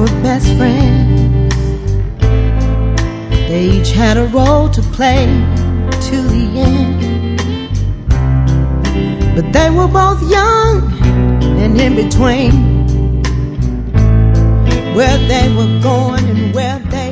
were best friends. They each had a role to play to the end. But they were both young and in between, where they were going and where they